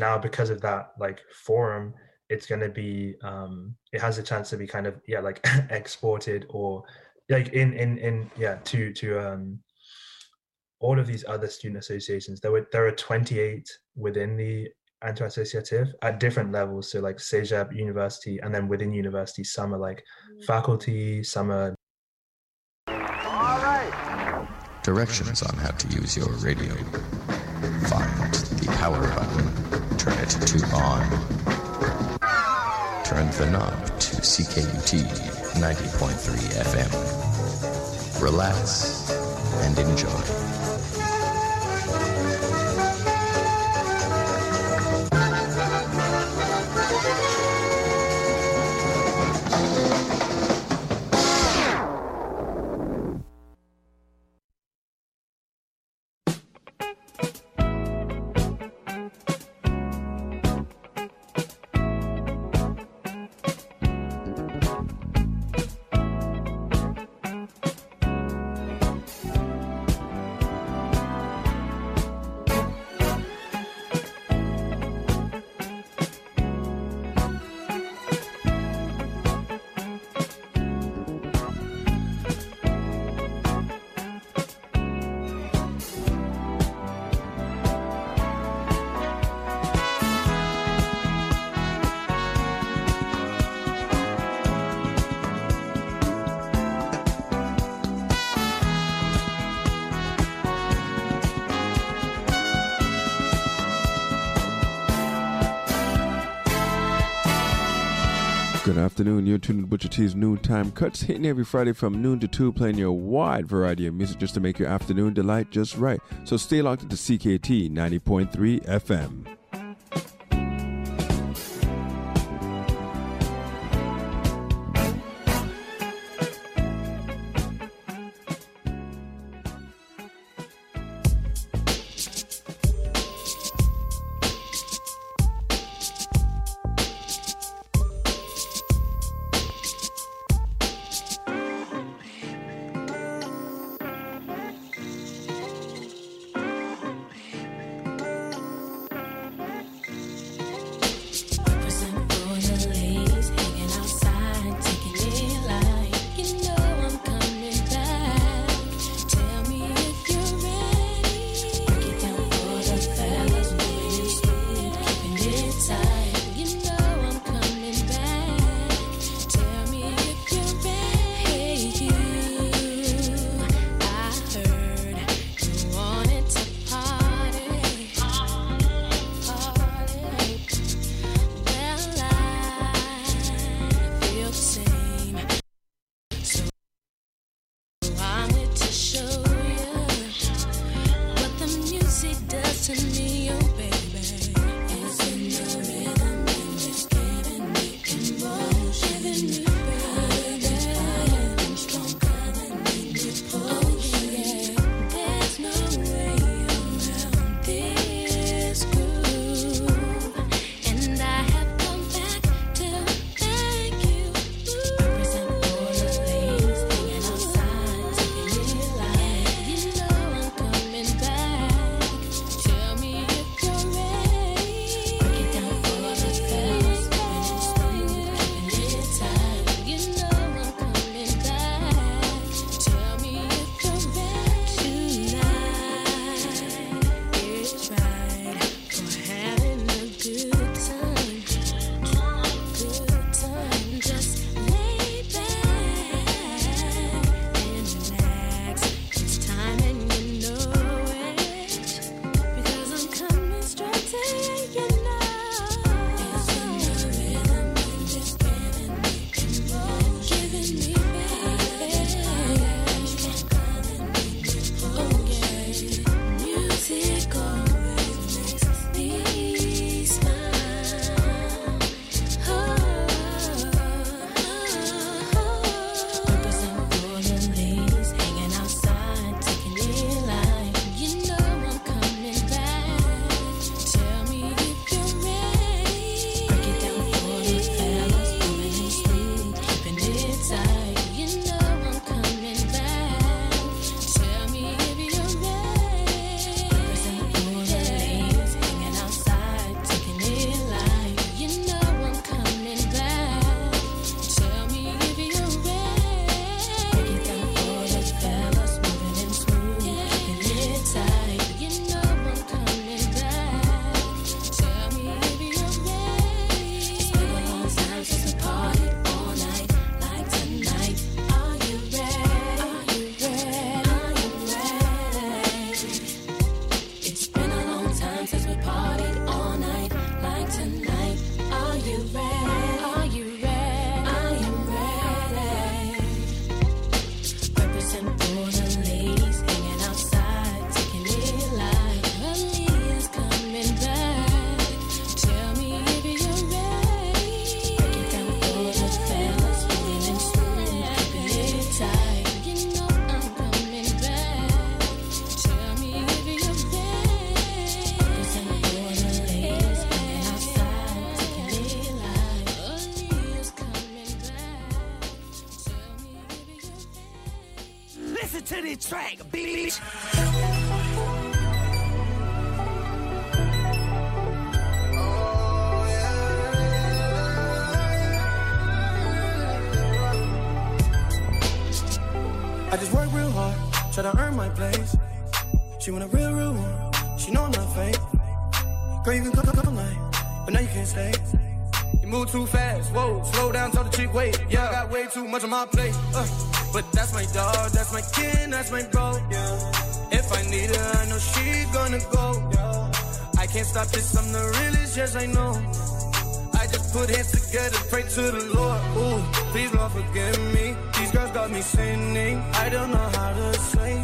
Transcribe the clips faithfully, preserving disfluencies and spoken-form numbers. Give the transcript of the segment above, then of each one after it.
now because of that like forum, it's going to be um it has a chance to be kind of yeah like exported or like in in in yeah to to um all of these other student associations. There were there are twenty-eight within the Inter-Associative at different levels. So like CEGEP, university, and then within university, some are like faculty, some are. All right. Directions on how to use your radio. Find the power button. Turn it to on. Turn the knob to C K U T ninety point three F M. Relax and enjoy. Good afternoon, you're tuned to Butcher T's Noontime Cuts, hitting every Friday from noon to two, playing your wide variety of music just to make your afternoon delight just right. So stay locked into C K T ninety point three F M. this track, bitch. I just work real hard, try to earn my place. She want a real, real one, she know I'm not fake. Girl, you can come, come, come night, but now you can't stay. You move too fast, whoa, slow down, tell the chick wait. Yeah, I got way too much on my plate. Uh, but that's my dog, that's my kid, that's my bro. Yeah. If I need her, I know she gonna go. Yeah. I can't stop this, I'm the realest, yes I know. I just put hands together, pray to the Lord. Ooh, please Lord forgive me. These girls got me sinning. I don't know how to say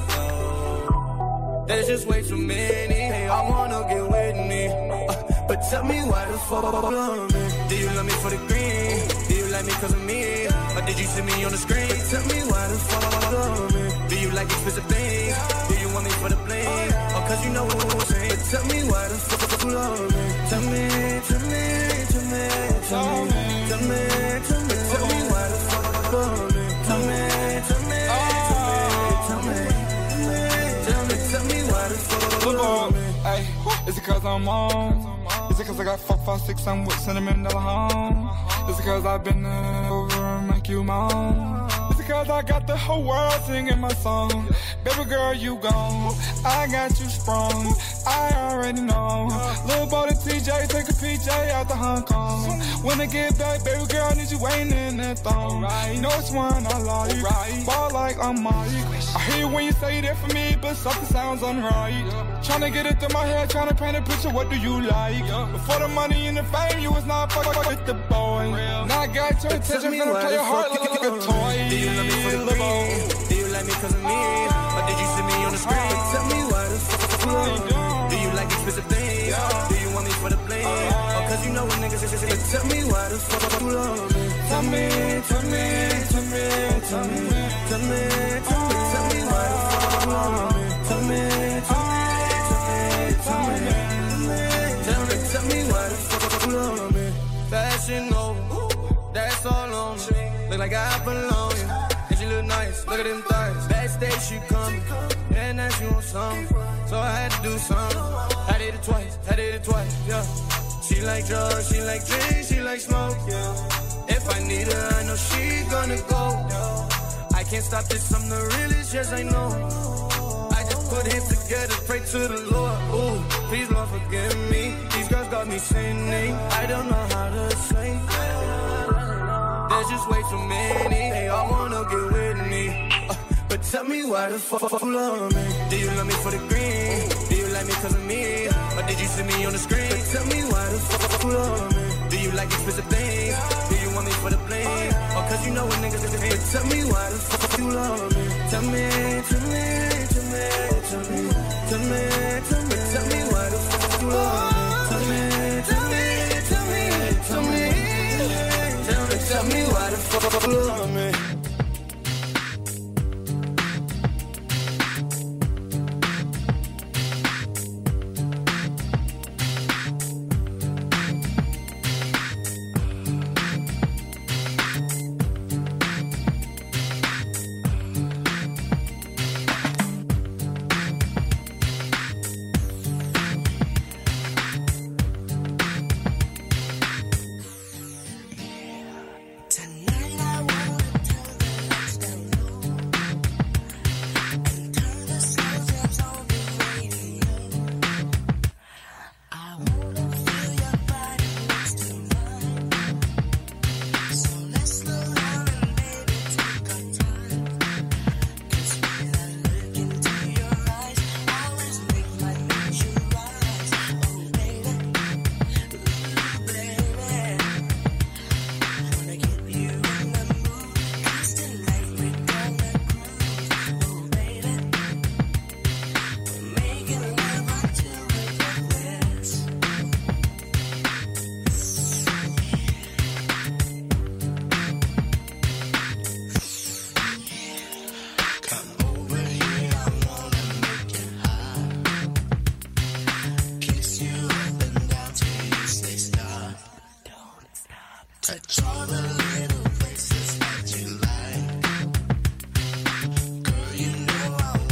no. There's just way too many. Hey, I wanna get with me. Uh, but tell me why the fuck love me? Do you love me for the green? Do you like me cause of me? Or did you see me on the screen? But tell me why the fuck love me? Do you like expensive things? Do you want me for the bling? Or cause you know what I'm saying? But tell me why the fuck love me? Tell me, tell me, tell me, tell me, tell me, tell me, tell me why the fuck love me? Tell me, tell me, tell me, tell me, tell me why the fuck love me? Ay, is it cause I'm on? Is it cause I got four, five, six, I'm with cinnamon dollar home? Is it cause I've been over and make you moan? Is it cause I got the whole world singing my song? Baby girl, you gone, I got you sprung, I already know. Lil' boy to T J, take a P J out to Hong Kong. When I get back, baby girl, I need you waiting in that thong. You know it's one I like, ball like I'm Mike. I hear you when you say that for me, but something sounds unright. Tryna get it through my head, tryna paint a picture, what do you like? Before the money and the fame, you was not fucking with the boy. Now I got your attention, finna play your heart like a toy. Do you love me for the green? Do you like me cause of me? Or did you see me on the screen? Tell me why the fuck you love me? Do you like expensive things? Do you want me for the bling? Or cause you know what niggas is. But tell me why the fuck you love me? Tell me, tell me, tell me, tell me, tell me, tell me, tell me why the fuck you love me? Tell me, tell me, tell me, tell me, tell me why the fuck you love me? Fashion over, that's all on me. Look like I belong you, and she look nice. Look at them thighs. Backstage she come, and now she want some. So I had to do something. I did it twice, I did it twice, yeah. She like drugs, she like drinks, she like smoke, yeah. If I need her, I know she gonna go. I can't stop this, I'm the realest, yes I know. I just put hands together, pray to the Lord. Ooh, please Lord forgive me. These girls got me sinning. I don't know how to say no. There's just way too many. They all wanna get with me. Uh, but tell me why the fuck you love me? Do you love me for the green? Do you like me cause of me? Or did you see me on the screen? But tell me why the fuck you love me? Do you like expensive things? Do you want me for the bling? Or cause you know what niggas is. But tell me why the fuck you love me? Tell me, tell me, tell me, tell me, tell me, tell me, tell me why the fuck you love me? Tell me, tell me, tell me, tell me, tell me, tell me why the fuck you love me? Touch all the little places that you like. Girl, you know I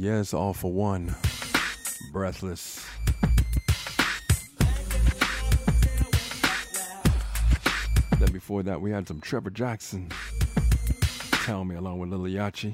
Yes, All for One. Breathless. Then before that, we had some Trevor Jackson. Tell Me, along with Lil Yachty.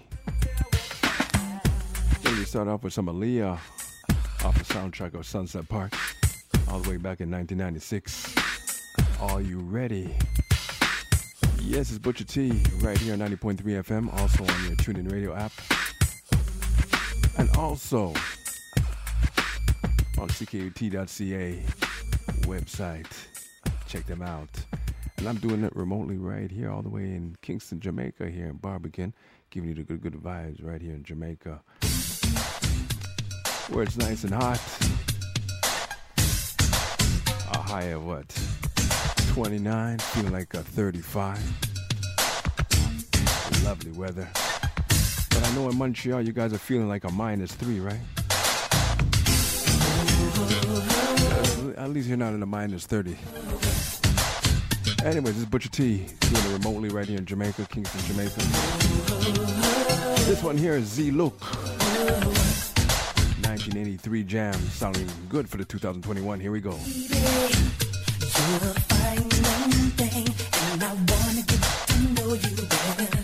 Then we start off with some Aaliyah off the soundtrack of Sunset Park, all the way back in nineteen ninety-six. Are You Ready? Yes, it's Butcher T right here on ninety point three F M, also on your TuneIn Radio app, and also on C K U T dot C A website. Check them out. And I'm doing it remotely right here, all the way in Kingston, Jamaica, here in Barbican, giving you the good, good vibes right here in Jamaica, where it's nice and hot. A high of what? twenty-nine, feeling like a thirty-five. Lovely weather. But I know in Montreal, you guys are feeling like a minus three, right? At least you're not in a minus thirty. Anyways, this is Butcher T, doing it remotely right here in Jamaica, Kingston, Jamaica. This one here is Z-Look. nineteen eighty-three jam, sounding good for the two thousand twenty-one. Here we go. And I wanna get to know you better.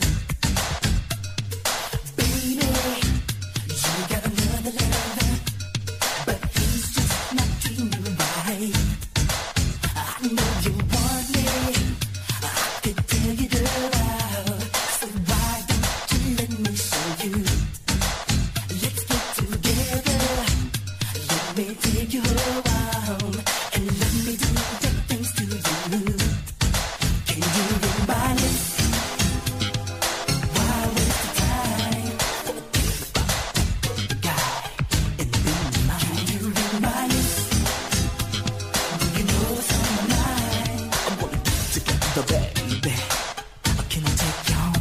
Baby, you got another lover, but he's just not treating you right. I know you want me, I could tell you that, so why don't you let me show you? Let's get together, let me take you around, and let me do the things to you. Can you remind me? Why waste the time? Forget about that guy and be mine. Can you remind me? Do you know what's on my mind? I wanna get together, baby. Can I take you home?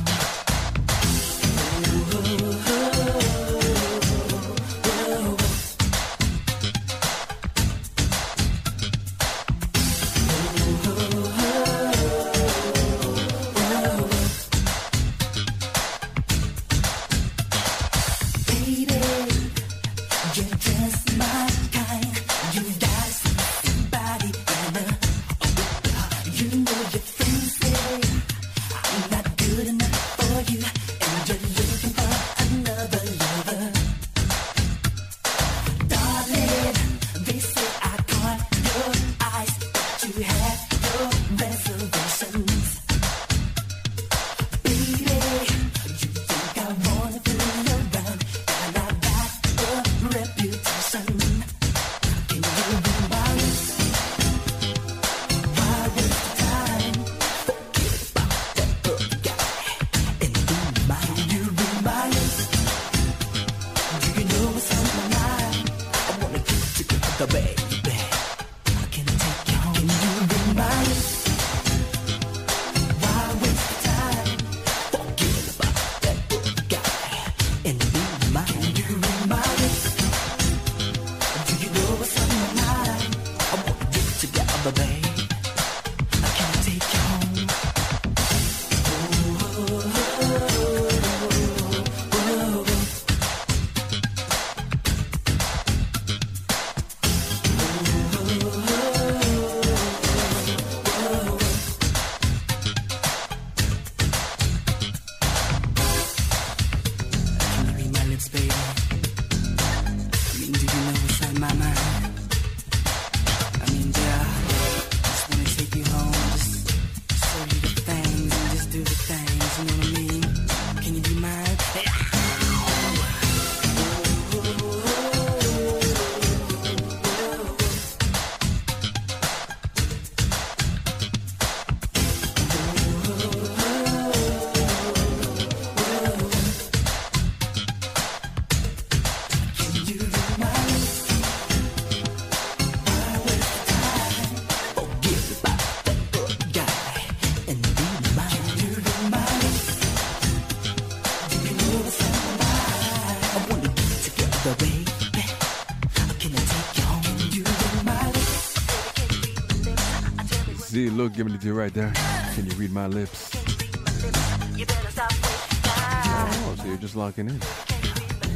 Look, giving it to you right there. Can you read my lips? Oh, so you're just locking in.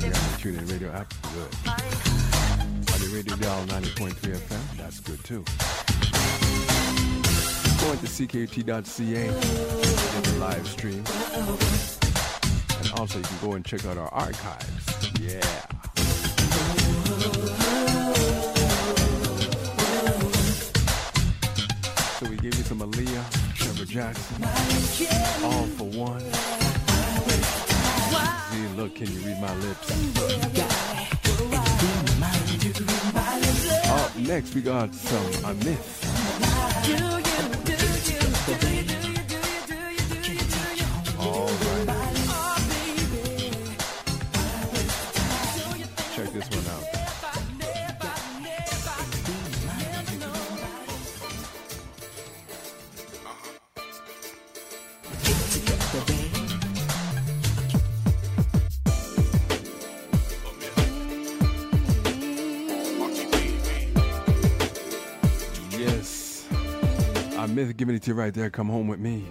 You got the TuneIn Radio app? Good. On the radio dial ninety point three F M? That's good too. Go into C K U T dot C A, get the live stream. And also you can go and check out our archives. Yeah. So we gave you some Aaliyah, Trevor Jackson, All for One. See, look, can you read my lips? Up next, we got some A Myth. All right. Check this one out. Myth giving it to you right there. Come home with me.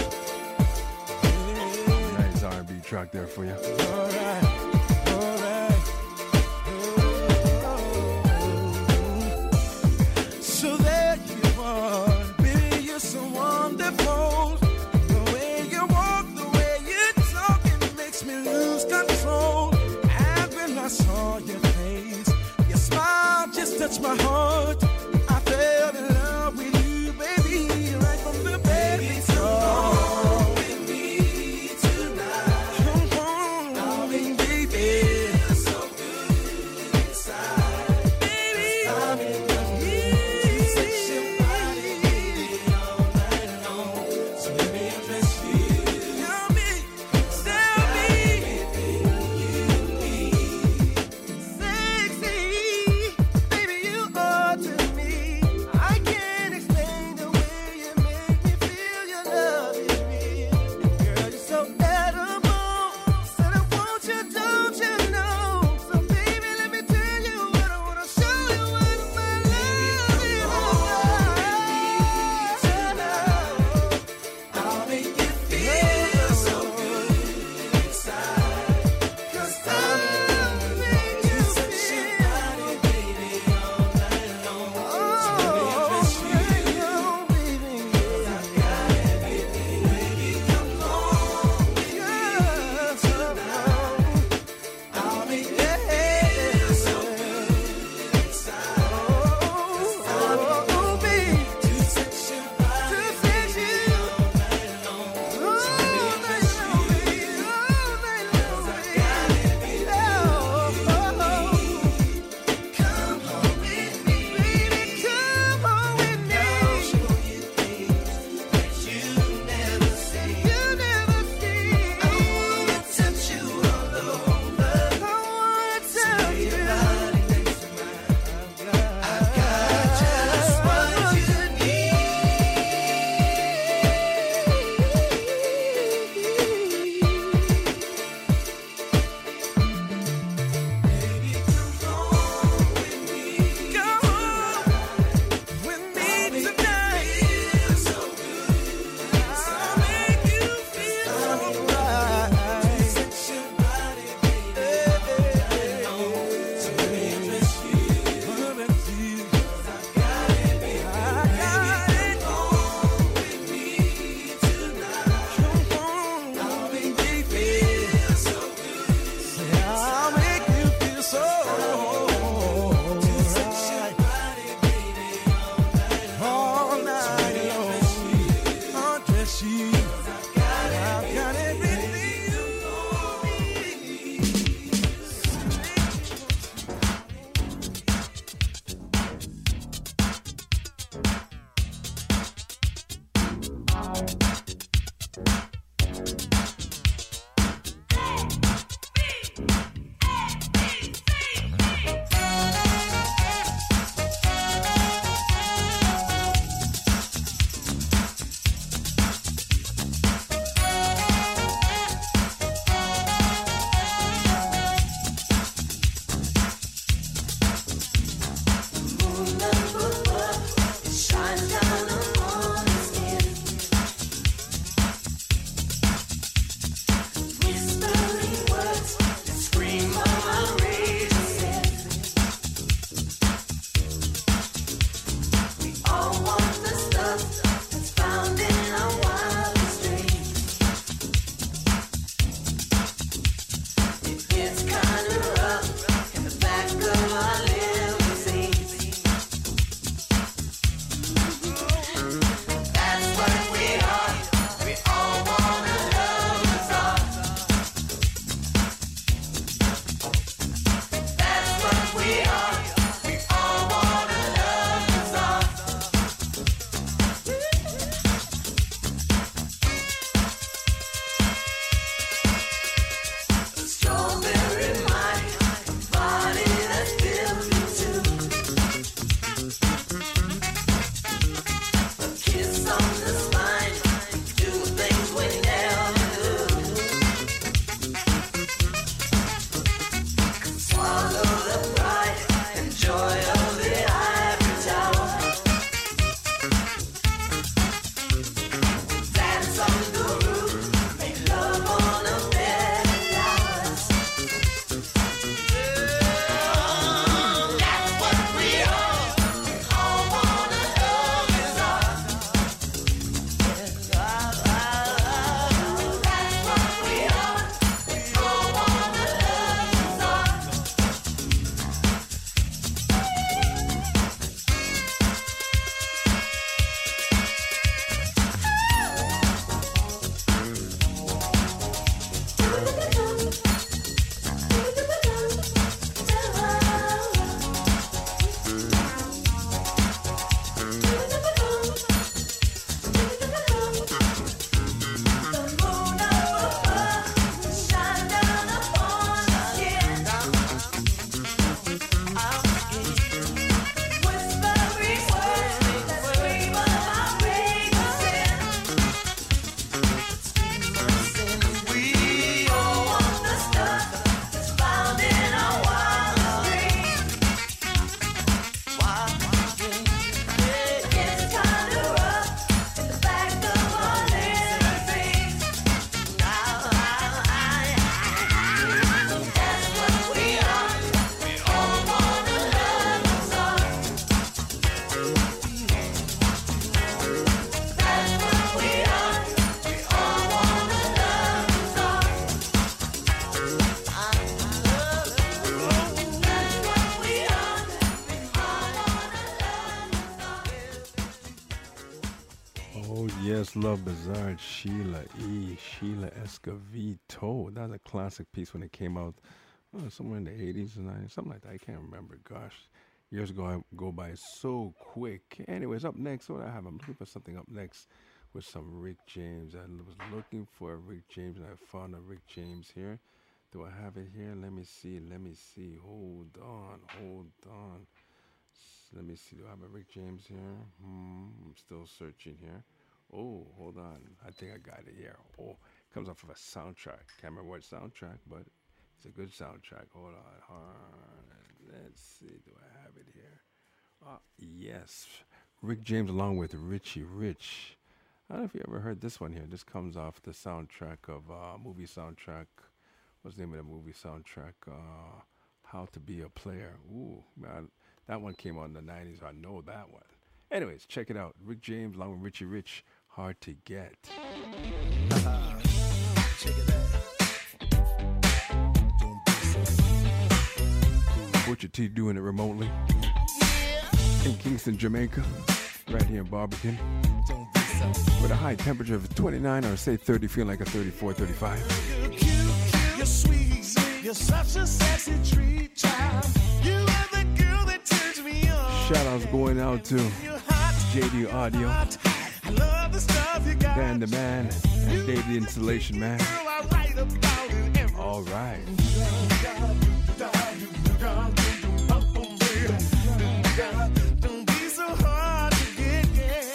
Nice R and B track there for you. All right, all right. So there you are, baby, you're so wonderful. The way you walk, the way you talk, it makes me lose control. And when I saw your face, your smile just touched my heart. I fell in love with you. Right from the baby, come on with me tonight. Come on, darling, baby, feel so good inside. Baby, I'm in love with you. Sex your body, baby, all night long. So let me undress you. Tell me, tell me, baby, you be sexy, baby, you are. Just Love Bizarre, Sheila E. Sheila Escovito. That's a classic piece when it came out oh, somewhere in the eighties or nineties, something like that. I can't remember. Gosh, years ago I go by so quick. Anyways, up next, what do I have? I'm looking for something up next with some Rick James. I was looking for Rick James and I found a Rick James here. Do I have it here? Let me see. Let me see. Hold on. Hold on. Let me see. Do I have a Rick James here? Hmm. I'm still searching here. Oh, hold on. I think I got it here. Oh, it comes off of a soundtrack. Can't remember what soundtrack, but it's a good soundtrack. Hold on. Hold on. Let's see. Do I have it here? Uh, yes. Rick James along with Richie Rich. I don't know if you ever heard this one here. This comes off the soundtrack of uh, movie soundtrack. What's the name of the movie soundtrack? Uh, How to Be a Player. Ooh, man. That one came out in the nineties. I know that one. Anyways, check it out. Rick James along with Richie Rich. Hard to Get. Uh, check it out. Butcher T doing it remotely. In Kingston, Jamaica. Right here in Barbican. With a high temperature of twenty-nine or say thirty, feeling like a thirty-four, thirty-five. You're cute, you're sweet, you're such a sexy treat, child. You are the girl that turns me on. Shout outs going out to J D Audio, I love the stuff you got. Dan the Man, and Dave the Installation Man. Girl, I write about it every All right. Don't be so hard to get, yeah.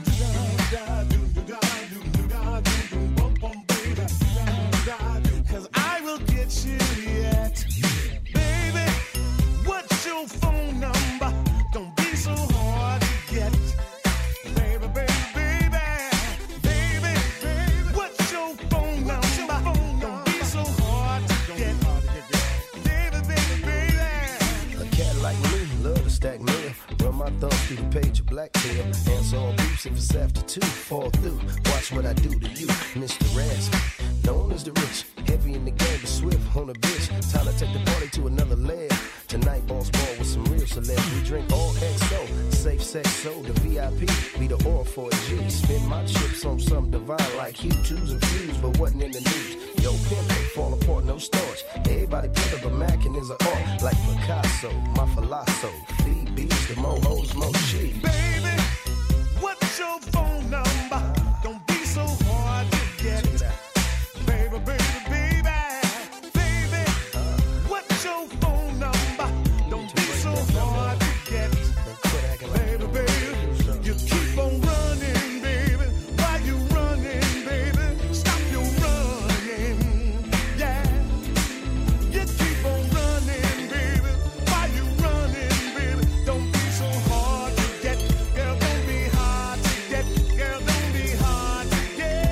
Cause I will get you yet. Baby, what's your phone number? Don't be so hard to get. Baby, baby, baby. Baby, baby, what's your phone number? Don't be so hard to get. Baby, baby, baby. A cat like me, love to stack mail. Run my thumb through the page of Blacktail. Answer all beeps if it's after two. Fall through, watch what I do to you, Mister Rascal. Known as the rich, heavy in the game, but swift on a bitch. Time to take the party to another level. Tonight, boss ball with some real celebs. We drink all X O, safe sex, so the V I P be the oil for a G. Spend my chips on some divine like Hugh, twos and views, but wasn't in the news. Yo, pimp, they fall apart, no starch. Everybody put up a Mackin' is an art like Picasso, my Philoso. Feed beats, the more hoes, more cheese. Baby, what's your phone number? Don't be so hard to get. Baby, baby, baby. Baby, what's your phone number? Don't be so hard to get. Baby, baby, you keep on running, baby. Why you running, baby? Stop your running. Yeah. You keep on running, baby. Why you running, baby? Don't be so hard to get. Girl, don't be hard to get. Girl, don't be hard to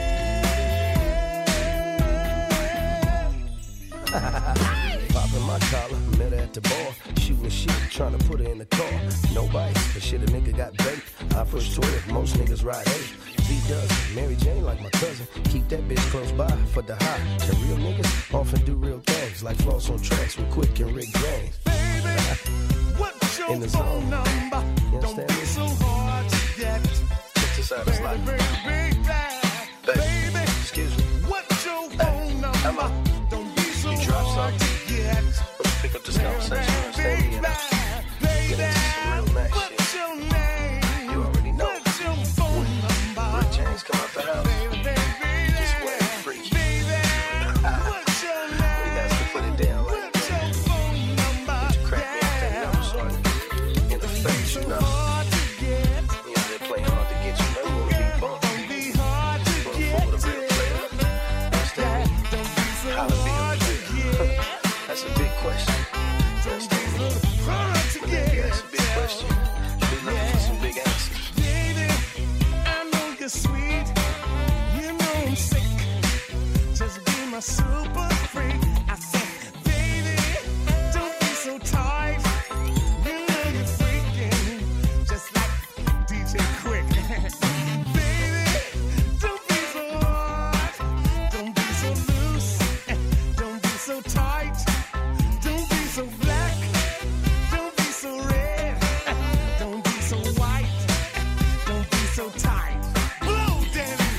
get. Popping my collar, met her at the bar. Shooting shit, trying to put her in the car. No bites, but shit, a nigga got bait. I push twenty, most niggas ride eight. V does, Mary Jane like my cousin. Keep that bitch close by for the high. And real niggas often do real things, like floss on tracks with Quick and Rick James. Baby, what's your In the phone zone. number? You Don't understand be me? so hard to get. Check this out, it's Baby, like, baby, baby. Baby, excuse me, what's your phone number? Emma, Don't be so you drop hard something. to get. let's pick up this conversation, you understand me? You know? Baby, Get into some real nice what's shit. your name? You already know. What's your phone number? Rick James come out the house. Baby, baby, Just wait, freaky. baby, what's your We got name? to put it down like What's your phone number? crack me off that number, shorty. In the face, you know. Hard to get. You know, they're playing hard to get you. They wanna be bumped. Don't be hard to Wanna get. fuck with a real player. Understand me? Don't be so How to be a hard to player. get. That's a big question. Understand me? Hard to When that get. gets a big question, be looking for some big answers. Baby, I know you're sweet. You know I'm sick. Just be my super freak. I said, baby, don't be so tight. You know you're freaking, just like D J Quick. Baby, don't be so hard. Don't be so loose. Don't be so tight. Don't be so black. Don't be so red. Don't be so white. Don't be so tight. Blow, Danny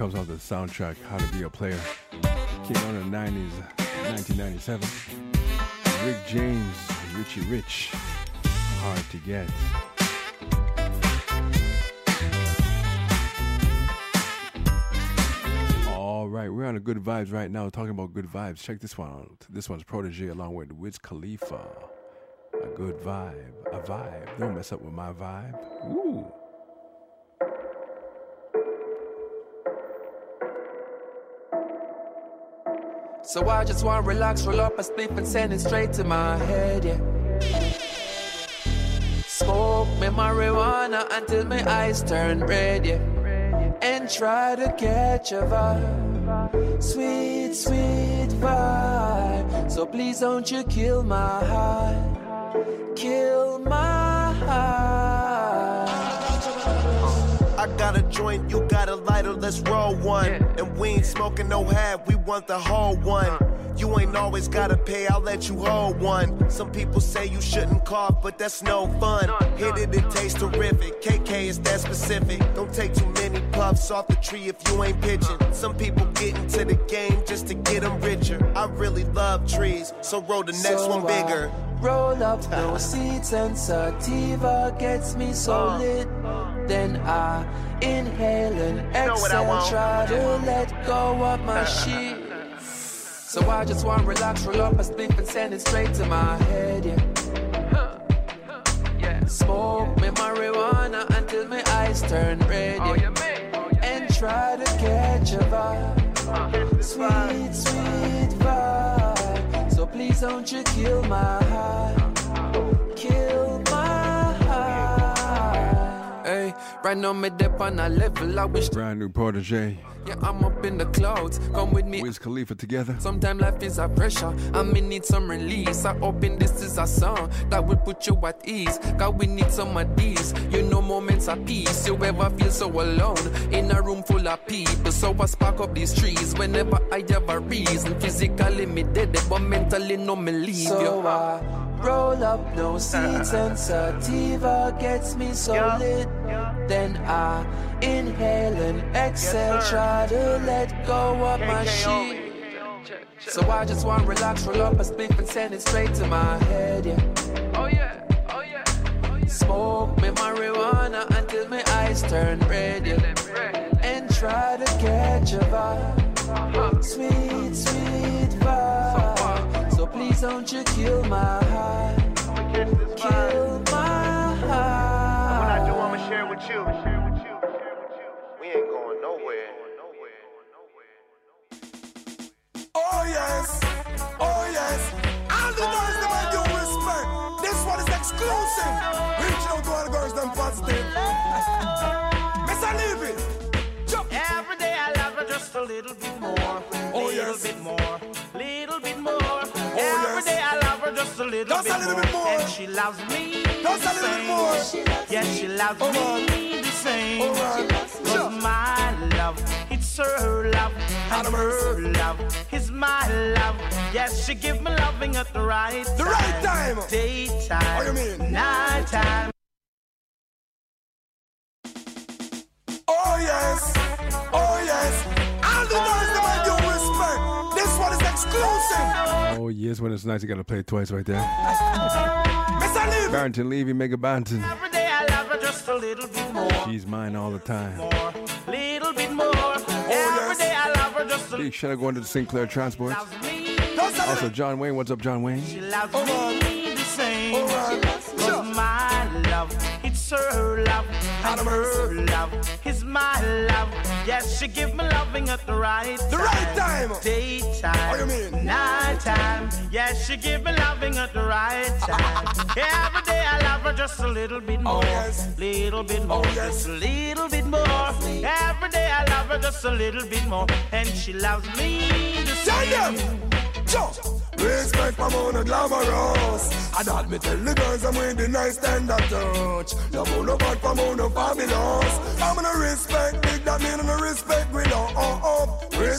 comes off the soundtrack, How to Be a Player. Came out in the nineties, nineteen ninety-seven. Rick James, Richie Rich, Hard to Get. All right, we're on a good vibes right now, talking about good vibes. Check this one out. This one's Protege along with Wiz Khalifa. A good vibe, a vibe. Don't mess up with my vibe. Ooh. So I just want to relax, roll up a spliff and send it straight to my head, yeah. Smoke me marijuana until my eyes turn red, yeah. And try to catch a vibe, sweet, sweet vibe. So please don't you kill my high, kill my high. I got a joint, you got a lighter, let's roll one. Yeah. And we ain't smoking no half, we want the whole one. Uh. You ain't always gotta pay, I'll let you hold one. Some people say you shouldn't cough, but that's no fun. No, Hit it, it tastes terrific. K K is that specific. Don't take too many puffs off the tree if you ain't pitching. Some people get into the game just to get them richer. I really love trees, so roll the next so one bigger. I roll up no seeds and sativa gets me so uh. lit. Then I inhale and exhale, try to let go of my shit. So I just want to relax, roll up a spliff and send it straight to my head, yeah. yeah. Smoke me marijuana until my eyes turn red, yeah. And try to catch a vibe, sweet, sweet vibe. So please don't you kill my high, kill my high. Hey, right now me dip on a level I wish. Brand new Protege. Yeah, I'm up in the clouds. Come with me. Wiz Khalifa together. Sometimes life is a pressure. I may need some release. I hoping this is a song that will put you at ease. Cause we need some of these. You know, moments of peace. You ever feel so alone in a room full of people? So I spark up these trees whenever I have a reason. Physically me dead, but mentally no me leave so you. So I roll up no seeds and sativa gets me so yeah. lit. Then I inhale and exhale, try to let go of my shit. So I just want to relax, roll up a spliff and send it straight to my head, yeah. Oh yeah, oh yeah, oh yeah. Smoke me marijuana until my eyes turn red, yeah. And try to catch a vibe, sweet, sweet vibe. So please don't you kill my high, kill my high. What I do, I'ma share with you. We ain't going nowhere. Oh yes, oh yes. All the girls them I do respect. This one is exclusive. Reaching out to all the girls them positive. Miss I leave it. Jump. Every day I love her just a little bit more. Oh little yes. bit more. Little bit more. Oh Every yes. day I love her just a little, just bit, a little more. bit more. And she loves me. Just the a little same. bit more. Yes, she loves oh, me the same. Oh, right. Cause my love, it's her love. And her love is my love. Yes, she give me loving at the right time. The right time. Daytime. What you mean? Nighttime. Oh yes, oh yes. All the girls them I do respect. This one is exclusive. Oh yes, when it's nice, you gotta play it twice right there. Mister Levy. Barrington Levy, Mega Banton. Every day I love her just a little bit more. She's mine all the time. More, little bit more. Oh, Every yes. day I love her just a little Big shout out going to the Sinclair Transport. loves me. Also, John Wayne. What's up, John Wayne? She loves Oh, me the same. All right. Cause my love, it's her love. And her love is my love. Yes, she give me loving at the right time. The right time. Daytime. What you mean? Nighttime. Yes, she give me loving at the right time. Every day I love her just a little bit more. Oh, yes. Little bit more. Oh, yes. Just a little bit more. Every day I love her just a little bit more. And she loves me the Tell same. them. Jump. Respect for more glamorous. I don't me tell the girls I'm with the nice tender touch. No more no bad for more no fabulous. I'm gonna respect big that mean and respect we know. Oh oh. Respect for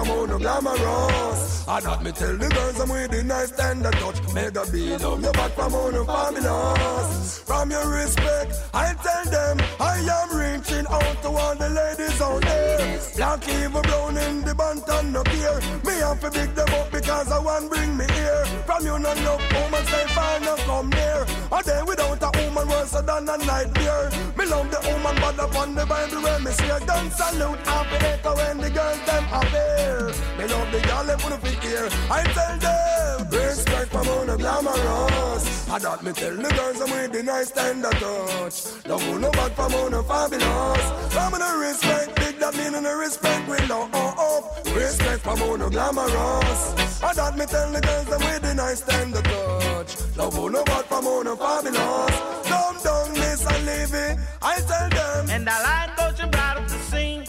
from all no glamorous. I not me tell the girls I'm with the nice tender touch. Mega be love you back from all no fabulous. From your respect, I tell them I am reaching out to all the ladies out there. Black evil brown in the bantan no care. Me have to big them up because I want bring me here. From you no love woman say fine no come near. A day without a woman worse than a nightmare. Me love the woman but upon the Bible when me see a gun salute happy echo when the girls them appear. Me love the girl them put the ear. I tell them respect from all the glamorous. I thought me tell the girls I'm with the nice tender touch. Love who no bad from all the fabulous. From the respect big that mean and the respect we love oh, up. Respect from all the glamorous. I thought me tell the girls I'm with the nice tender touch. Love who no bad from all the fabulous. Dumb down Miss and Levy. I tell them. And I like Coach and brought up the scene.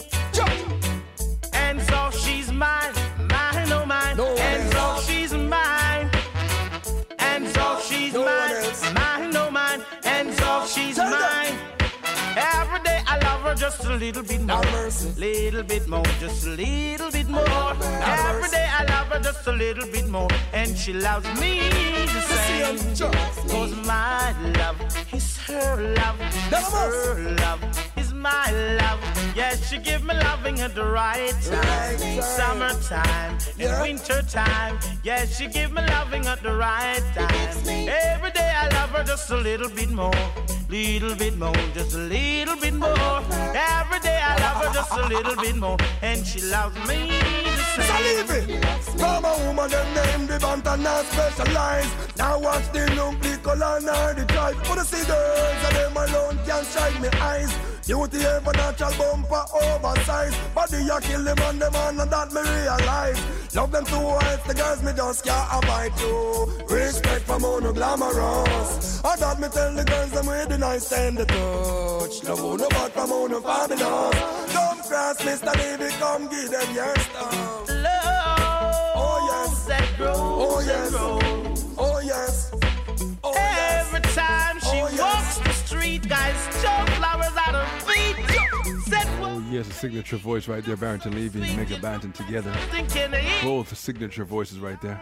And so she's mine, mine, oh mine. No and so else. She's mine. And so she's no mine, mine, oh mine. And so she's tell mine. Them. Every day I love her just a little bit more, little bit more, just a little bit more. Every day I love her just a little bit more, and she loves me the same. Cause my love is her love, her love is my love. Yes, she give me loving at the right time, summertime and winter time. Yes, she give me loving at the right time. Every day I love her just a little bit more, little bit more, just a little bit more. Every day I love her just a little bit more, and she loves me the same. Come a woman, them name the band and not specialize. Now watch the lumpy color or the drive. For the see girls and them alone can strike me eyes. Beauty ever natural bumper oversized. Body ya kill them and them on and that me realize. Love them too wild, the girls me just can't avoid you. Respect from all no glamorous. I thought me tell the girls them with the nice tender touch. Love who no bad from all no fabulous. Come cross Mister Baby, come give them your stuff. Love, oh yes, that grows, oh yes, grows. Oh yes, oh yes. Every time she oh, yes. walks the street, guys, choke flowers out her feet. Oh yes, a signature voice right there, Barrington Levy and Mega Banton together. Both signature voices right there.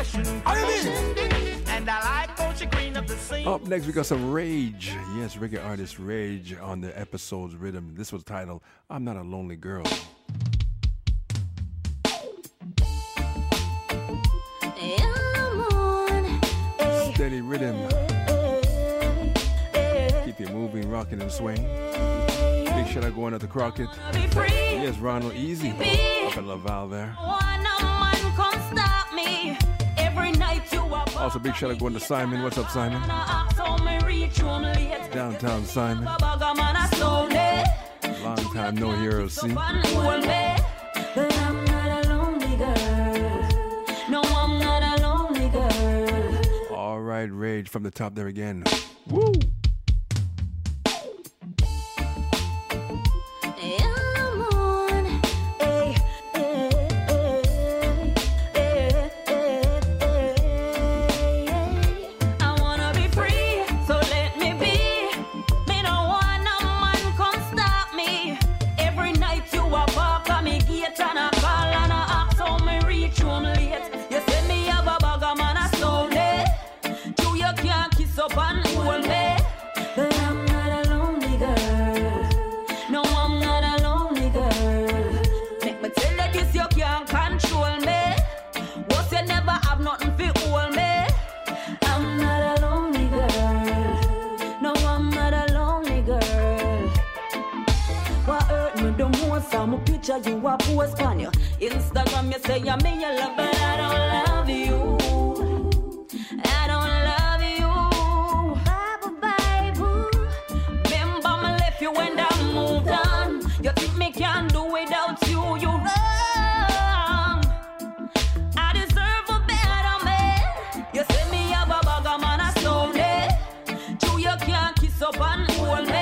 And I like Coach Green of the scene. Up next, we got some Rage. Yes, reggae artist Rage on the episode's rhythm. This was titled "I'm Not a Lonely Girl." Steady rhythm. Keep you moving, rocking and swaying. Big shout out going out to Crockett. Yes, Ronald Easy up in Laval there. Also, big shout out going to Simon. What's up, Simon? Downtown Simon. Long time no hero see. All right, Rage from the top there again. Woo! You a post on your Instagram, you say you me your love, but I don't love you. I don't love you. Bye bye. Remember me left you when I moved on. You think me can do without you? You wrong. I deserve a better man. You say me have a bag of man, I stone it. You you can't kiss up and hold me.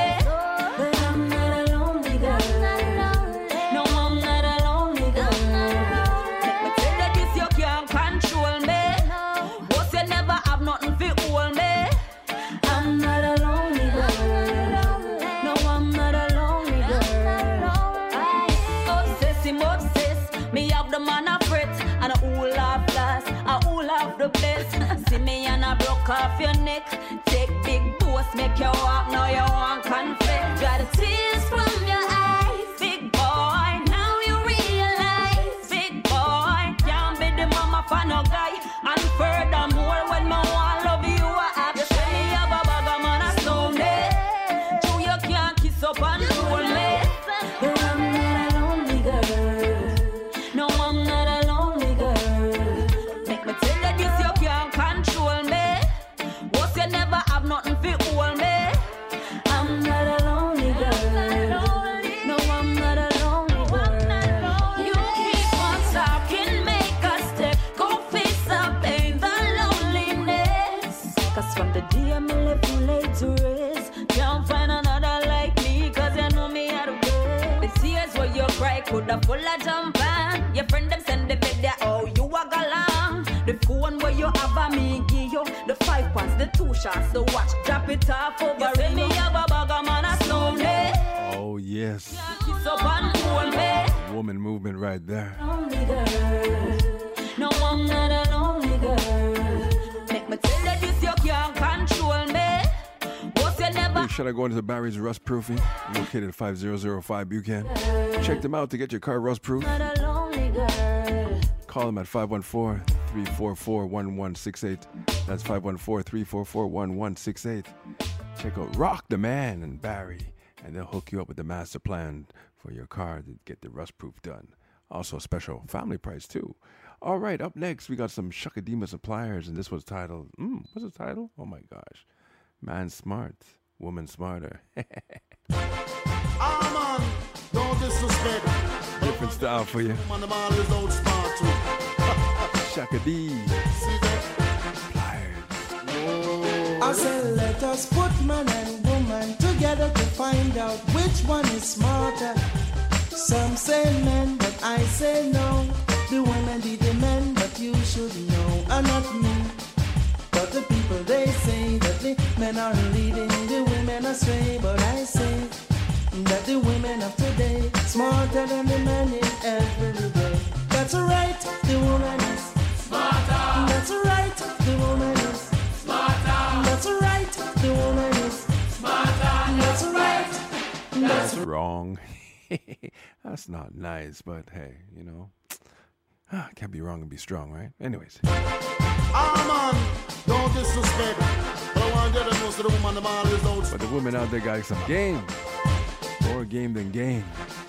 the man a fret, and a who laugh last, a who laugh the best. See me and I broke off your neck. Take big post, make you walk, now you want confess. Got the tears from your eyes, big boy. Now you realize, big boy, can't be the mama for no guy. And furthermore, when my want love you, I have to say me have a bag of man a stone me. True, you can't kiss up and hold me. But I'm not a lonely girl. No, I'm not a lonely girl. Make me tell you this, you can't control me. Was you never have nothing to hold me. I'm not a lonely girl. No, I'm not a lonely girl. You keep on talking, make a step. Go face up pain, the loneliness. Cause from the day I'm left you late to rest, can't find another like me. Cause you know me out of bed. The tears where you cry could have full of jump on. Your friend them send the bed there, oh you a galang. The phone where you have a me give you. The five pounds, the two shots, the watch, drop it off over. You me have a bag of man a stone me. Oh, yes. Kiss up and hold me. Woman movement right there. Lonely girl. No, I'm not a lonely girl. Make me tell you this, you can't control me. Was you never Hey, should I go into the Barry's Rust Proofing? Located at five thousand five Buchanan. Check them out to get your car rust proof. not a lonely girl. Call them at five one four, three four four, one one six eight. That's five one four, three four four, one one six eight. Check out Rock the Man and Barry, and they'll hook you up with the master plan for your car to get the rust proof done. Also a special family price too. All right, up next we got some Shakadima Suppliers, and this was titled, mm, what's the title? Oh my gosh. Man Smart, Woman Smarter. Ah, man, don't disrespect. Different style for you. Man, the man is out smart too. Shaka D. I said, let us put man and woman together to find out which one is smarter. Some say men, but I say no. The women be the men, but you should know, and not me. But the people, they say that the men are leading the women astray. But I say that the women of today smarter than the men in every way. That's right, the woman is smarter. That's right, the woman is smarter. That's right, the woman is smarter. That's right. That's wrong. That's not nice, but hey, you know, can't be wrong and be strong, right? Anyways. Ah, man, don't disrespect. But I want to get most of the woman, the man is out. But the women out there got some game. More game than game.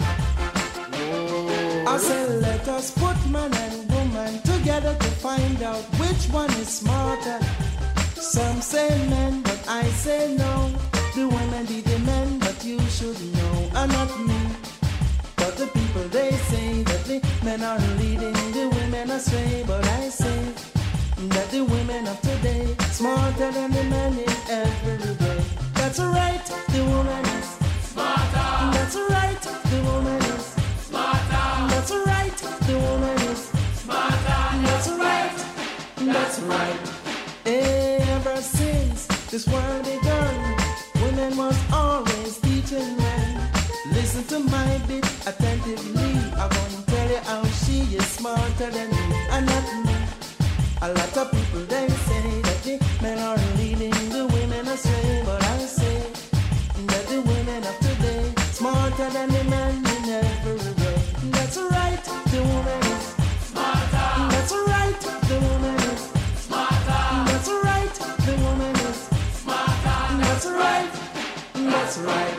I said, let us put man and woman together to find out which one is smarter. Some say men, but I say no. The women be the men, but you should know, and not me. But the people, they say that the men are leading the women astray. But I say that the women of today smarter than the men in every way. That's right, the woman is smarter. That's right, the woman is smarter. That's right, the woman is smarter. That's right, that's right. Ever since this world begun, women was always teaching men. Listen to my bit attentively. I'm gonna tell you how she is smarter than me, and not me. A lot of people, they say that the men are leading the women astray. But I say that the women of today smarter than the men in every way. That's right, the woman is smarter. That's right, the woman is smarter. That's right, the woman is smarter. That's right, that's right.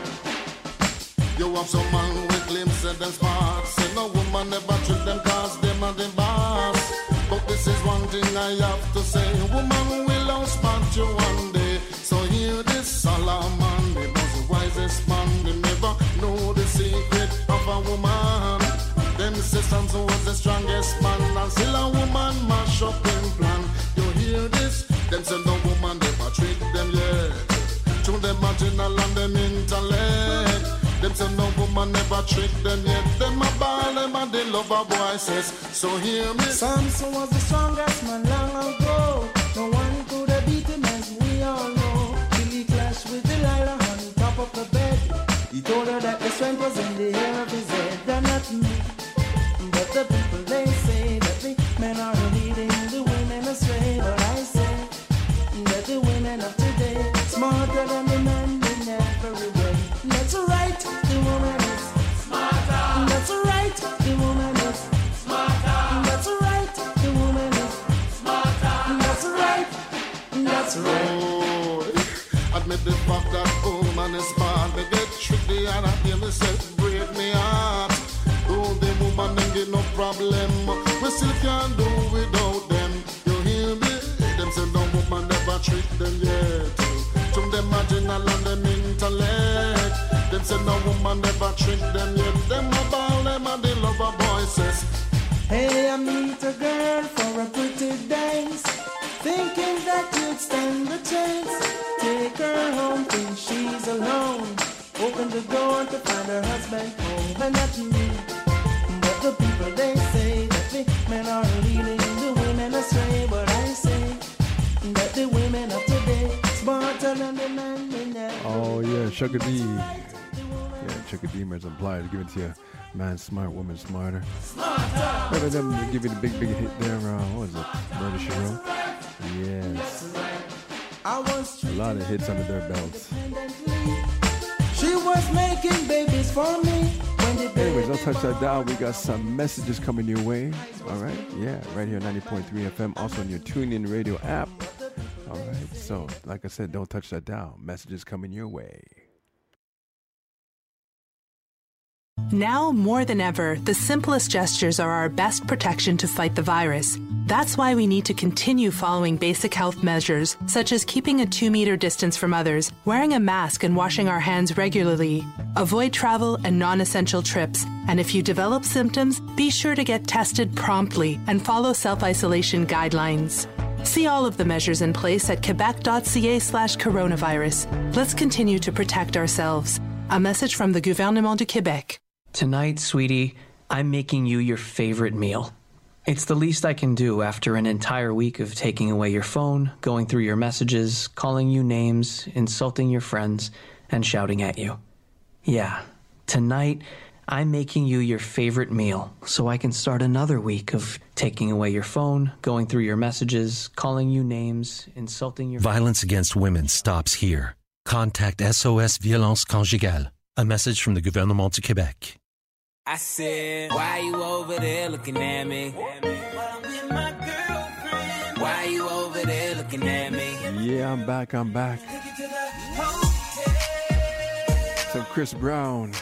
You have some man with glimpse of them smart. Say no woman never treat them cause them are the boss. But this is one thing I have to say. Woman will outspot you one day. So hear this Solomon, the most wisest man. They never know the secret of a woman. Them systems was the strongest man. And still a woman mash up in plan. You hear this? Them say no woman never treat them yet. Through them marginal and them intellect. Them say no woman never trick them yet. Them a ball, them a they love a voices. So hear me. Samson was the strongest man long ago. No one could have beat him as we all know. Till he clashed with Delilah on the top of the bed. He told her that the strength was in the hair of his head and not me. But the people, they say me the fact that woman is bad. Me get tricky and I hear me say break me heart. Oh, the woman them get no problem. We still can't do without them. You hear me? Them say no woman never treat them yet. To them marginal and them intellect. Them say no woman never treat them yet. Them about them and the lover voices. Hey, I meet a girl for a pretty dance, thinking that you'd stand a chance. Take her home, think she's alone. Open the door to find her husband home. And not me, but the people they say that the men are leading the women astray. But I say that the women of today smarter than the men in there. Oh yeah, Sugar D. Yeah, Sugar D Merz and Pliers. Give it to you. Man smart, woman smarter. Remember them give you the big, big hit there. Uh, what was it? Murder She Wrote? Yes. A lot of hits under their belts. She was making babies for me. When the Anyways, don't touch that dial. We got some messages coming your way. All right? Yeah, right here, ninety point three F M. Also on your TuneIn Radio app. All right. So, like I said, don't touch that dial. Messages coming your way. Now more than ever, the simplest gestures are our best protection to fight the virus. That's why we need to continue following basic health measures, such as keeping a two-meter distance from others, wearing a mask and washing our hands regularly. Avoid travel and non-essential trips. And if you develop symptoms, be sure to get tested promptly and follow self-isolation guidelines. See all of the measures in place at quebec.ca slash coronavirus. Let's continue to protect ourselves. A message from the Gouvernement du Québec. Tonight, sweetie, I'm making you your favorite meal. It's the least I can do after an entire week of taking away your phone, going through your messages, calling you names, insulting your friends, and shouting at you. Yeah, tonight, I'm making you your favorite meal so I can start another week of taking away your phone, going through your messages, calling you names, insulting your... Violence against women stops here. Contact S O S Violence Conjugale. A message from the Gouvernement du Québec. I said, why you over there looking at me? Why you over there looking at me? Yeah, I'm back, I'm back. Some Chris Brown,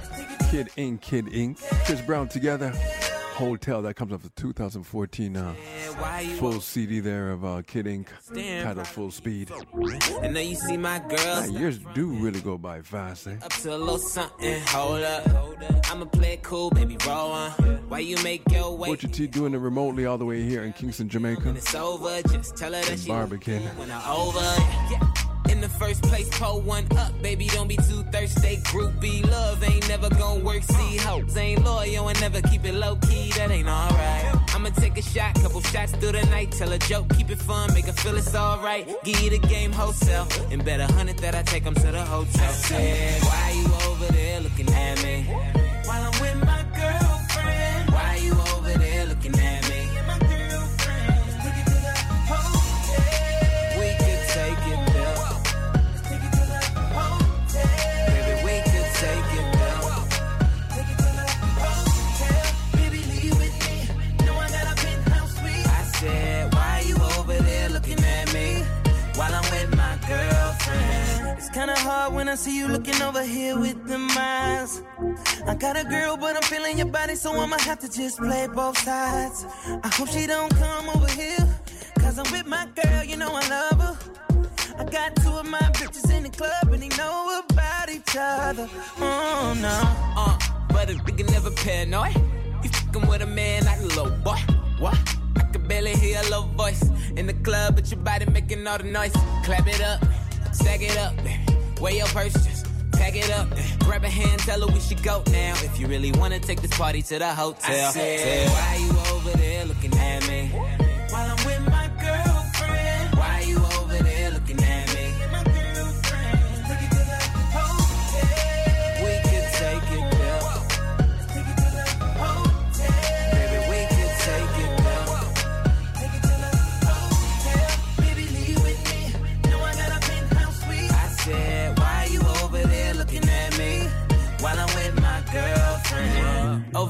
Kid Ink, Kid Ink. Chris Brown together. Hotel, that comes off the two thousand fourteen uh, full C D there of uh, Kid Ink, titled Full Speed. And now you see my girls. Now, years do really go by fast, eh? Up to a little something, hold up. I'ma play it cool, baby, roll on. Why you make your way? Butcher T doing it remotely all the way here in Kingston, Jamaica. When it's over, just tell her that she Barbican. when I'm over. Yeah. In the first place, pull one up, baby, don't be too thirsty. Groupie love ain't never gonna work. See, hoes ain't loyal and never keep it low key. That ain't alright. I'ma take a shot, couple shots through the night. Tell a joke, keep it fun, make her feel it's alright. Give you the game wholesale, and bet a hundred that I take them to the hotel. I said, why you over there looking at me? While I'm with my girlfriend. Why you over there looking at me? My girlfriend. Take it to the hotel. We could take it there. Take it to the hotel. Baby, we could take it there. Take it to the hotel. Baby, leave with me. Know I got a penthouse suite. I said, why you over there looking at me? While I'm with my girlfriend. It's kinda hard when I see you looking over here with them eyes. I got a girl, but I'm feeling your body, so I'ma have to just play both sides. I hope she don't come over here, cause I'm with my girl, you know I love her. I got two of my bitches in the club, and they know about each other. Oh no, uh, but a nigga never paranoid. You fucking with a man like a little boy. What? I can barely hear a little voice in the club, but your body making all the noise. Clap it up, stack it up, baby. Wear your purse, just pack it up. Grab a hand, tell her we should go now. If you really wanna take this party to the hotel. I said, why you over there looking at me? While I'm with my girlfriend. Why you over there looking at me? My girlfriend. Take it to the hotel. We could take it there. Take it to the hotel. Baby, we could take it there. Take it to the hotel. Baby, leave with me. Know I got a penthouse suite. I said, why you over there looking at me? While I'm with my girlfriend. Over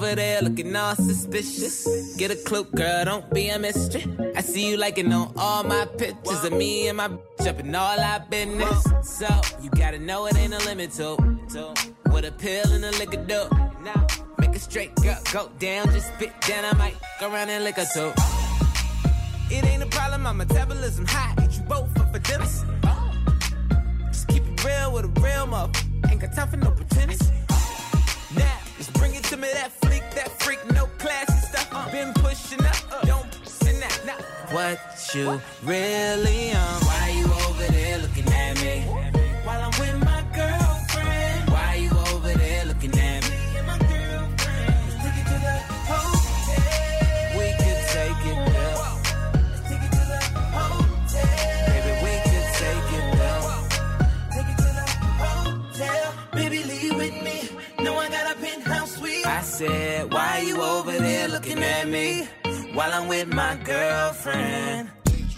over there looking all suspicious. Get a clue, girl, don't be a mystery. I see you liking on all my pictures of me and my bitch up in all our business. So, you gotta know it ain't a limit to what a pill and a liquor do. Make a straight girl go down, just spit down, I might go around and lick her too. It ain't a problem, my metabolism high. Eat you both up for dinner. Just keep it real with a real motherfucker. Ain't got time for no pretense. Now, just bring it to me, that freak, that freak, no classy stuff. Uh, been pushing up, uh, don't push it now, nah. What you really on? Why you over there looking at me? While I'm with my girlfriend. Why you over there looking at me? And my girlfriend. Let's take it to the hotel. We could take it there. Let's take it to the hotel. Baby, we could take it there. Take it to the hotel. Baby, leave with me. No, I got a penthouse suite. I said, why you over there looking at me while I'm with my girlfriend?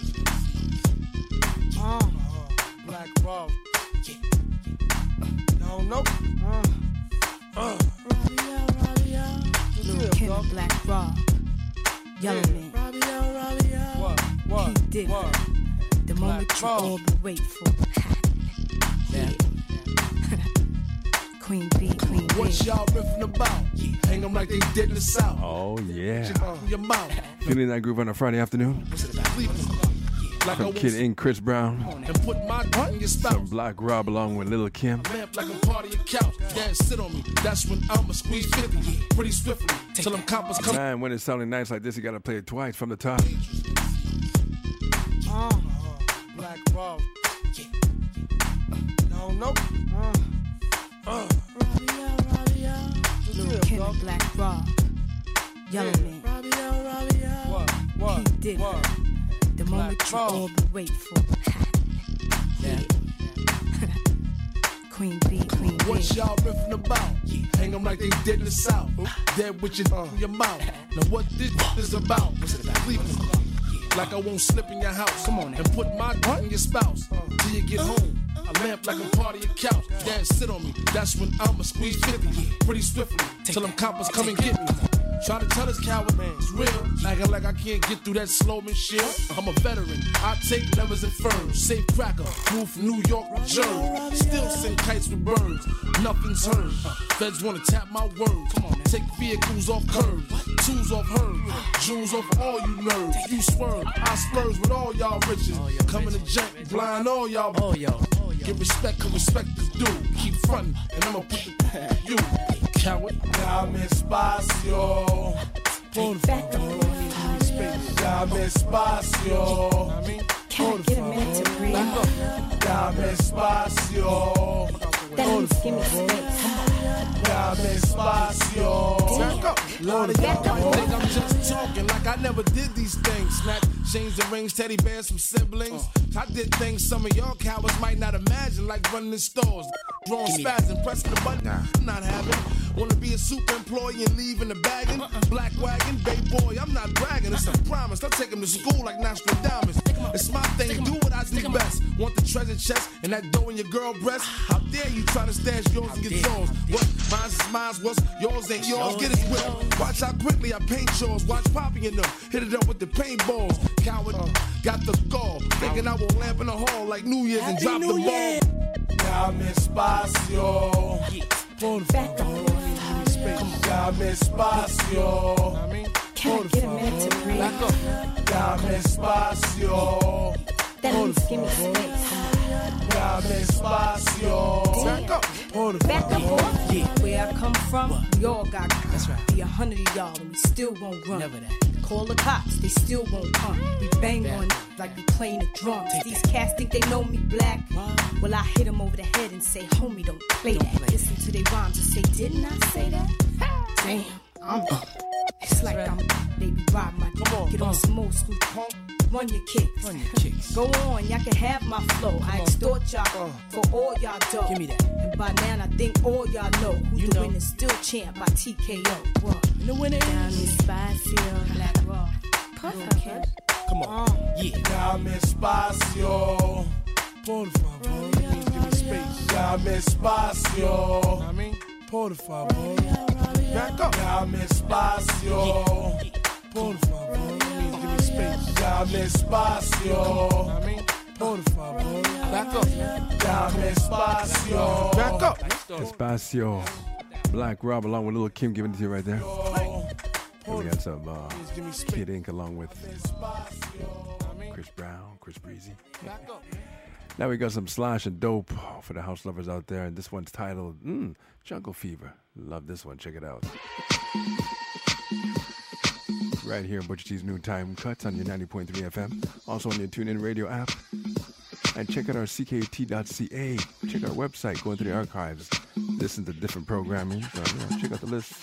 Uh, Black Raw. No, no. Uh, uh. Little Kim and Black Raw. Yellow Man. What? What? He did what? it. The moment Black you Raw. all been waiting for. Yeah. Queen B, Queen B. What y'all riffing about? Hang them like they did in the South. Oh, yeah. Your mouth. Feeling that groove on a Friday afternoon? Like Some Kid Ink, Chris Brown. And put my dick in your spouse. Some Black Rob along with Lil' Kim. Lamp like a part of your couch. Yeah, sit on me. That's when I'ma squeeze fifty pretty swiftly till them coppers come. Man, when it's sounding nice like this, you gotta play it twice from the top. Uh, Black Raw. No, no. Uh, uh. Little Kim and Black Raw. Yellow Man. What? What? He did what? it. The moment you all been waiting for. Yeah. Queen B, Queen B. What y'all riffing about? Hang them like they did in the South. Dead with your, uh. your mouth. Now what this is about? Sleeping. Like I won't slip in your house. Come on, and put my dick in your spouse. Till you get home. A lamp like a part of your couch. Yeah, sit on me. That's when I'ma squeeze fifty pretty swiftly till them coppers come and get me. Try to tell this coward man it's real. Acting like I can't get through that Sloman shit. I'm a veteran. I take levers and firms. Safe cracker. Move from New York to Jersey. Still send kites with birds. Nothing's heard. Feds wanna tap my words. Come on, take vehicles off curbs. Twos off herbs. Jewels off all you nerds. You swerve. I splurge with all y'all riches. Coming to jank. Blind all y'all. Oh, yo. Give respect, cause respect is due. Keep frontin', and I'ma put the you. Coward. Dame espacio. Por favor. Dame espacio. Can I get a minute to breathe? Dame espacio. That means give me space. Dame espacio. Back up. Lord, Back up. think I'm just talking like I never did these things. Snatch chains and rings, teddy bears from siblings. I did things some of y'all cowards might not imagine, like running in stores, drawing spaz and pressing the button. Nah. Not having. Wanna be a super employee and leave in the bagging? Uh-uh. Black wagon, bay boy, I'm not bragging. It's a promise. I'll take him to school like Nostradamus. It's my thing, do what I do best. Want the treasure chest and that dough in your girl breast? How dare you try to stash yours and get yours? What? Mine's is mine's, what's yours ain't yours. Get his whip. Watch how quickly I paint yours. Watch Poppy and them hit it up with the paintballs. Coward, uh, got the gall. Thinking I will lamp in the hall like New Year's and drop the ball. Dame espacio. Back up. Dame espacio. Can I get a minute to breathe? Dame espacio. That means give me space. Dame espacio. Back up. Back up. Yeah. Where I come from, we all got guns. That's right. Be a hundred of y'all and we still won't run. Never that. Call the cops, they still won't come. We bang on it like we playing the drums. These cats think they know me black. Well, I hit them over the head and say, homie, don't play that. Listen to their rhymes and say, didn't I say that? Damn, I'm it's like I'm they be robbing my get on some old school punk. Run your kicks. Run your kicks. Go on, y'all can have my flow. I extort y'all uh, for all y'all dough. Give me that. And by now I think all y'all know who you the know. Winner still champ by T K O. What? And the winner is Espacio, Black Raw. Perfect. Come on. Uh, yeah. Dame espacio. Por favor. Give me space. Dame espacio. I mean, por favor. Back up. Dame espacio. Por favor, give me space. Dame espacio. I mean, por favor. Back up. Dame espacio. Back up. Espacio. Black Rob along with Lil' Kim giving it to you right there. And we got some uh, Kid Ink along with Chris Brown, Chris Breezy. Now we got some Slash and Dope for the house lovers out there, and this one's titled mm, Jungle Fever. Love this one. Check it out. Right here in Butcher T's Noontime Cuts on your ninety point three F M. Also on your TuneIn Radio app. And check out our C K U T dot C A. Check our website, go into the archives. Listen to different programming. So, you know, check out the list.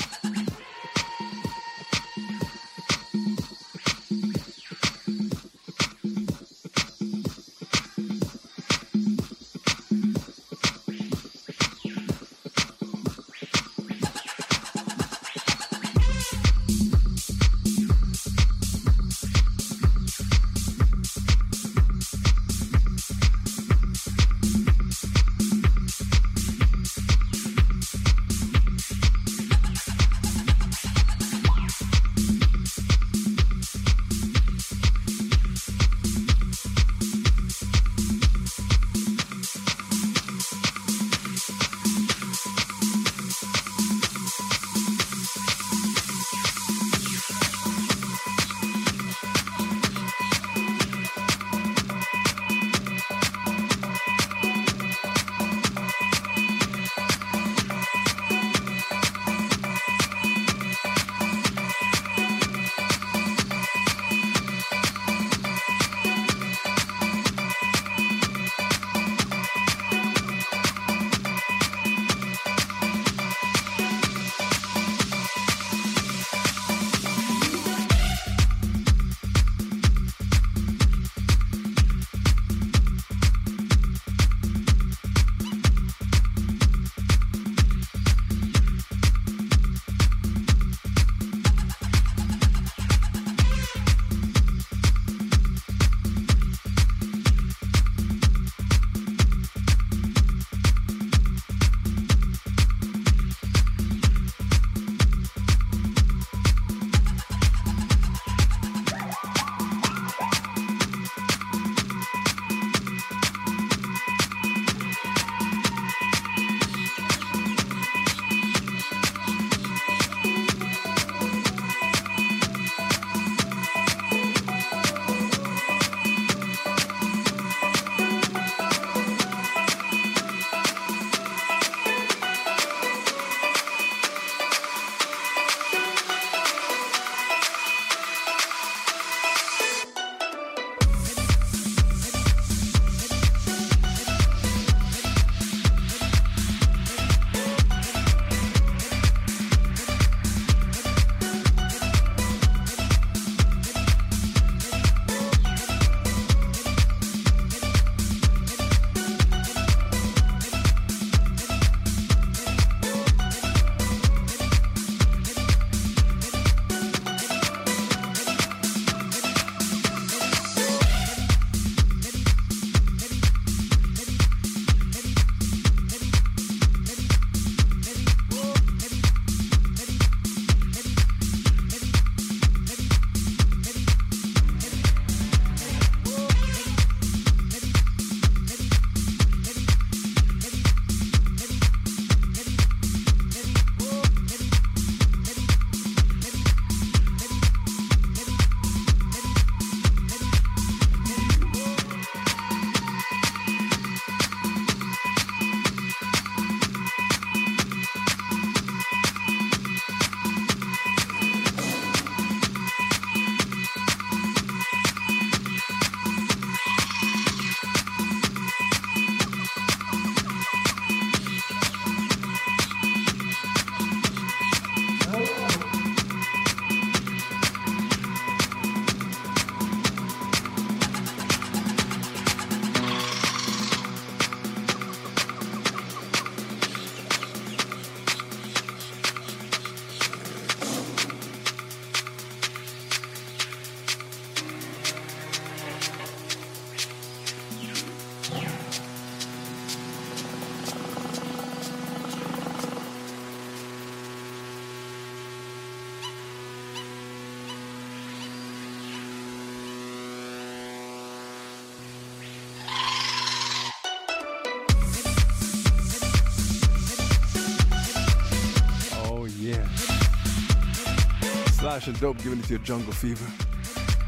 Flash and Dope giving it to your jungle fever.